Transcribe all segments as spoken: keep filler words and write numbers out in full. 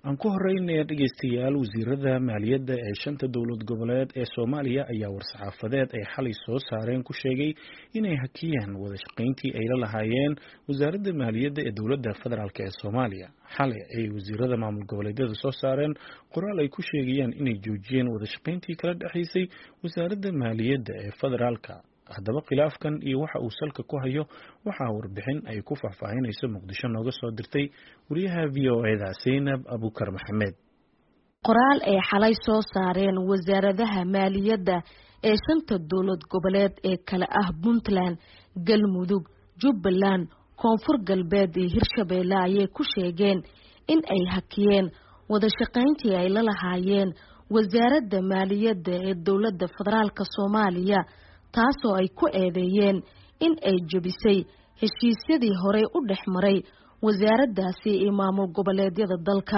aan ku horeynaya dhageystayaal wasiirada maaliyadda ee shanta dowlad goboleed ee Soomaaliya ayaa war-saxaafadeed ay xalay soo saareen ku sheegay inay hakiyaan wada shaqeyntii ay la lahaayeen wasaaradda maaliyadda ee dowladda federaalk ee Soomaaliya. Xalay ay wasiirada maamul goboleedyada soo saareen qoraal ay ku sheegayaan inay joojiyeen wada shaqeyntii kala dhaxaysay wasaaradda maaliyadda ee federaalka. haddaba khilaafkan iyo waxa uu salka ku hayo waxa warbixin ay ku faahfaahinayso Muqdisho nooga soo dirtay wariyaha V O A da Zainab Abukar Maxamed. qoraal ay xalay soo saareen wasaaradaha maaliyadda ee shanta dowlad goboleed ee kala ah Puntland, Galmudug, Jubbaland, Koonfur Galbeed iyo Hirshabeelle ayay ku sheegeen in ay hakiyeen wada shaqeyntii ay la lahaayeen wasaaradda maaliyadda ee dowladda federaalka Soomaaliya, taasoo ay ku eedeeyeen in ay jabisay heshiisyadii horey u dhexmaray wasaaraddaasi iyo maamul goboleedyada dalka.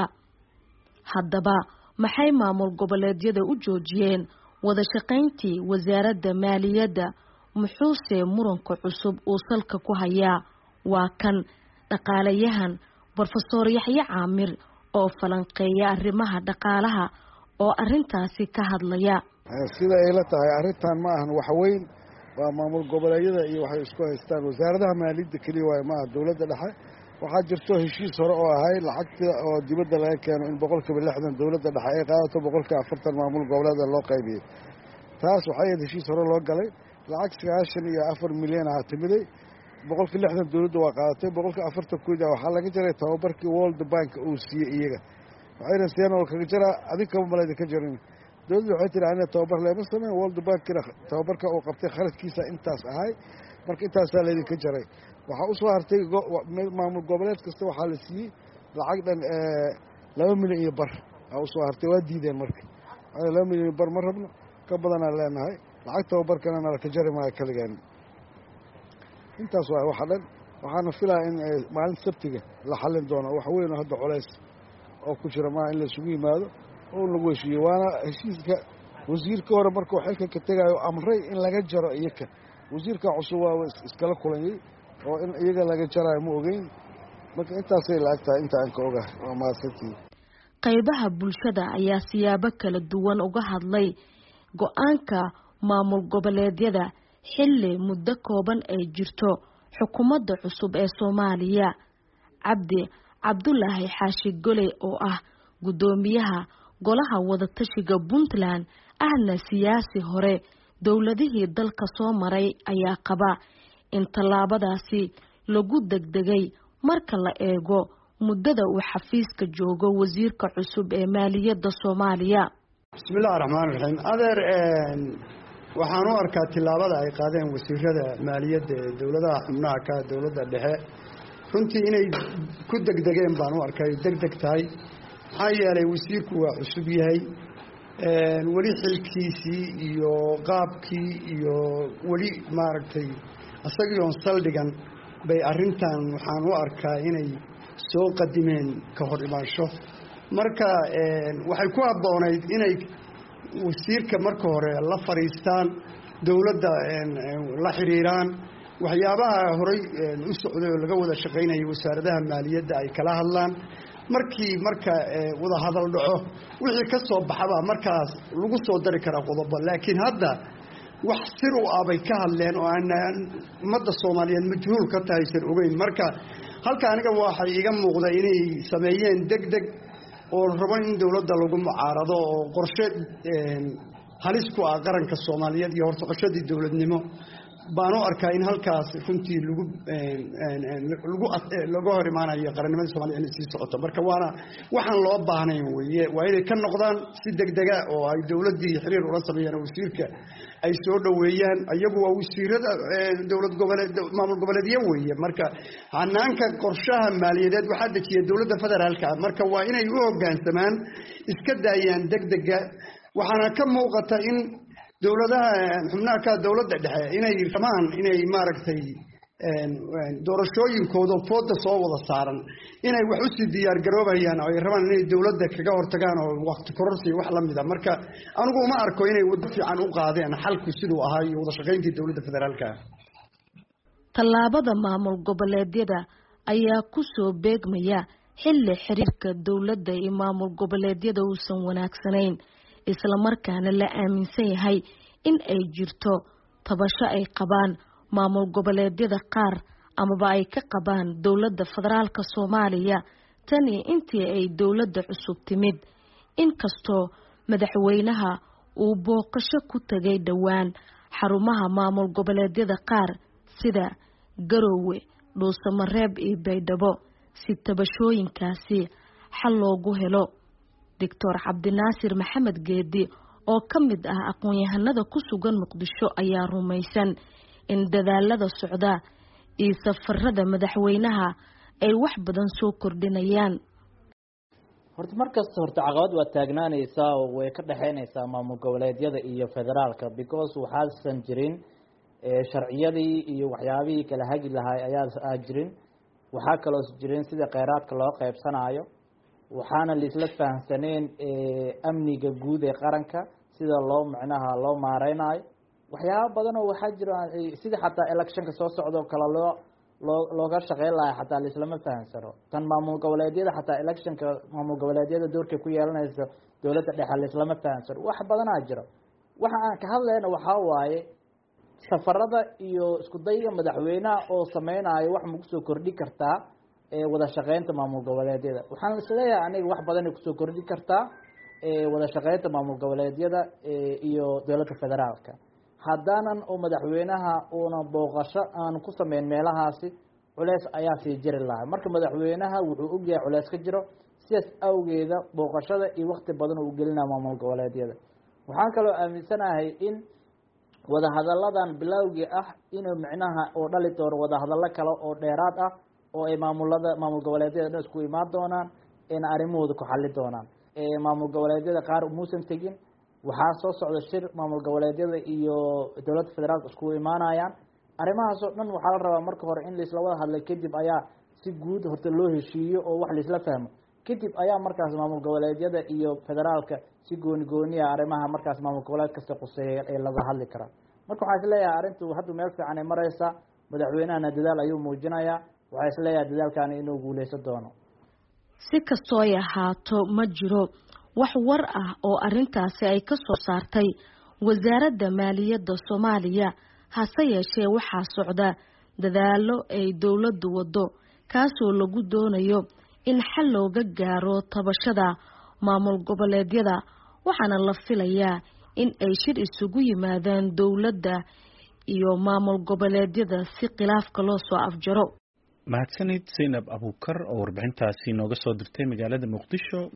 Haddaba maxay maamul goboleedyada u joojiyeen wada shaqeyntii wasaaradda maaliyadda? Muxuuse muranka cusub uu salka ku hayaa? Waa kan dhaqaalayahan Professor Yaxye Caamir oo falanqeeya arrimaha dhaqaalaha oo arrintaasi ka hadlaya. sida ay la tahay arrintan ma ahan wax weyn, waa maamul goboleedyada iyo waxay isku haystaan wasaaradaha maaliyadda kaliya waa ma aha dowladda dhexe. waxaa jirto heshiis hore oo ahay lacagta oo dibadda laga keeno in boqolkiiba lixdan dowladda dhexe ay qaadato boqolkiiba afartan maamul goboleed loo qaybiyey. taas waxay ahayd heshiis hore loo galay. lacag sagaashan iyo afar milyan ah timiday, boqolkiiba lixdan dowladda waa qaadatay, boqolkiiba afartan kuda waxaa laga jaray tababarkii World Bank uu siiyey iyaga. waxayna siiyeen oo kaga jara adinka malada ka jarin. dowladdu waxay tiri aniga tababar leema sameyn, World Bank tababarka uu qabtay khaladkiisa intaas ahay, marka intaasaa laydinka jaray. waxaa usoo hartay maamul goboleed kasta waxaa la siiyey lacag dhan laba milyan iyo bar aa usoo hartay. waa diideen marka laba milyan iyo bar ma rabno, ka badanaa leenahay, lacag tababarkana nalaka jari maayo kaligaan. intaas waa waxa dhan. waxaana filaa in maalinta sabtiga la xallin doono wax weyn oo hadda culays oo ku jira maaha in la isugu yimaado oo lagu heshiiyo. waana heshiiska wasiirka hore markuu xilka ka tegayo amray in laga jaro iyaga. wasiirka cusub waa iskala kulanyay oo in iyaga laga jarayo ma ogeyn. marka intaasay la agtahay inta aan ka ogahay. waa mahadsantii. qaybaha bulshada ayaa siyaabo kala duwan uga hadlay go-aanka maamul goboleedyada xilli muddo kooban ay jirto xukuumadda cusub ee Soomaaliya. Cabdi Cabdullaahi Xaashi Goley oo ah gudoomiyaha golaha wada tashiga Puntland ahna siyaasi hore dowladihii dalka soo maray ayaa qaba in tallaabadaasi lagu degdegay marka la eego muddada uu xafiiska joogo wasiirka cusub ee maaliyadda Soomaaliya. bismillaahir rahmaanir rahiim. adeer waxaan u arkaa tilaabada ay qaadeen wasiirada maaliyadda ee dowladaha xubnaha ka dowladda dhexe runtii inay ku degdegeen baan u arkay degdeg tahay. maxaa yeelay wasiirku waa cusub yahay, weli xilkiisii iyo qaabkii iyo weli maaragtay isagii oon saldhigan bay arrintan waxaan u arkaa inay soo qadimeen ka hor imaansho. marka waxay ku habboonayd inay wasiirka marka hore la fadhiistaan, dowladda la xiriiraan, waxyaabaha horey u socday oo laga wada shaqaynayay wasaaradaha maaliyadda ay kala hadlaan. markii marka wada hadal dhaco wixii ka soo baxaba markaas lagu soo dari karaa qodobo. laakiin hadda wax sir u ah bay ka hadleen oo aan ummadda Soomaaliyeed majhuul ka tahay sir ogeyn. marka halka aniga waxay iga muuqda inay sameeyeen degdeg oo rabo in dowladda lagu mucaarado oo qorshe halis ku ah qaranka Soomaaliyeed iyo horsocoshadii dowladnimo baan u arkaa in halkaas runtii lagu lagu lagu hor imaanayo qarannimada Soomaaliya inay sii socoto. marka waana waxaan loo baahnayn weeye, waa inay ka noqdaan si degdega oo ay dowladdii xiriir ula sameeyaan wasiirka ay soo dhaweeyaan. iyagu waa wasiirada dowlad goboleed maamul goboleedyo weeye. marka hanaanka qorshaha maaliyadeed waxaa dejiya dowladda federaalka. marka waa inay u hoggaansamaan, iska daayaan degdega. waxaana ka muuqata in dowladaha xubnaha ka dowladda dhexe inay rabaan inay maaragtay doorashooyinkooda fooda soo wada saaran inay wax u sii diyaar garoobayaan oo ay rabaan inay dowladda kaga hortagaan oo waqti kororsi wax la mid ah. marka anigu uma arko inay wada fiican u qaadeen xalku sidoo ahaa iyo wada shaqayntii dowladda federaalka. tallaabada maamul goboleedyada ayaa ku soo beegmaya xilli xiriirka dowladda iyo maamul goboleedyada uusan wanaagsanayn isla markaana la aaminsan yahay in ay jirto tabasho ay qabaan maamul goboleedyada qaar amaba ay ka qabaan dowladda federaalka Soomaaliya tan iyo intii ay dowladda cusub timid inkastoo madaxweynaha uu booqasho ku tagay dhawaan xarumaha maamul goboleedyada qaar sida Garowe, Dhuusamareeb iyo Baydhabo si tabashooyinkaasi xal loogu helo. Doctor Cabdinaasir Maxamed Geedi oo ka mid ah aqoon-yahanada ku sugan Muqdisho ayaa rumaysan in dadaalada socda iyo safarada madaxweynaha ay wax badan soo kordhinayaan. horta markasta horta caqabad waa taagnaanaysaa oo way ka dhaxaynaysaa maamul goboleedyada iyo federaalka because waxaasan jirin sharciyadii iyo waxyaabihii kala hagi lahay ayaa jirin waxaa kaloo jirin sida kheyraadka loo qaybsanayo waxaana laisla fahamsaneen amniga guud ee qaranka sida loo macnaha loo maareynayo waxyaabo badan oo waxaa jira sida xataa electionka soo socdo kala loo loo looga shaqeyn lahaa xataa laislama fahamsano tan maamul goboleedyada xataa electionka maamul goboleedyada doorka ku yeelanaysa dowladda dhexe laislama fahamsano wax badanaa jiro waxa aan ka hadlayna waxaa waaye safarada iyo isku dayga madaxweynaha oo sameynayo wax ma kusoo kordhi kartaa ee wada shaqeynta maamul goboleedyada waxaan isleeyahay aniga wax badan ay kusoo kordhi kartaa ee wada shaqeynta maamul goboleedyada iyo dowladda federaalka haddaanan oo madaxweynaha uuna booqasho aan ku sameyn meelahaasi culeys ayaa sii jiri lahaa marka madaxweynaha wuxuu ogyahay culeys ka jiro sidaas awgeeda booqashada iyo waqti badan uu gelinaa maamul goboleedyada waxaan kaloo aaminsanahay in wadahadalladan bilowgii ah inuu micnaha oo dhali doono wadahadallo kale oo dheeraad ah oo ay maamulada maamul goboleedyada dhan isku imaan doonaan ayna arrimahooda ku xalli doonaan maamul goboleedyada qaar muusan tegin waxaa soo socda shir maamul goboleedyada iyo dowladda federaalka isku imaanayaan arrimahaas oo dhan waxaa la rabaa marka hore in laisla wada hadlay kadib ayaa si guud horta loo heshiiyo oo wax laisla fahmo kadib ayaa markaas maamul goboleedyada iyo federaalka si gooni gooniya arrimaha markaas maamul goboleed kasta quseeya ee laga hadli karaa marka waxaa isleeyahay arrintu hadda meel fiican ay maraysaa madaxweynahana dadaal ayuu muujinayaa waxaa isleeyahay dadaalkaani inuu guuleysan doono si kastoo ay ahaato ma jiro wax war ah oo arrintaasi ay ka soo saartay wasaaradda maaliyadda Soomaaliya hase yeeshee waxaa socda dadaalo ay dowladdu wado kaasoo lagu doonayo in xal looga gaaro tabashada maamul goboleedyada waxaana la filayaa in ay shir isugu yimaadaan dowladda iyo maamul goboleedyada si khilaafka loo soo afjaro. mahadsanid Zainab Abuukar oo warbixintaasi nooga soo dirtay magaalada Muqdisho.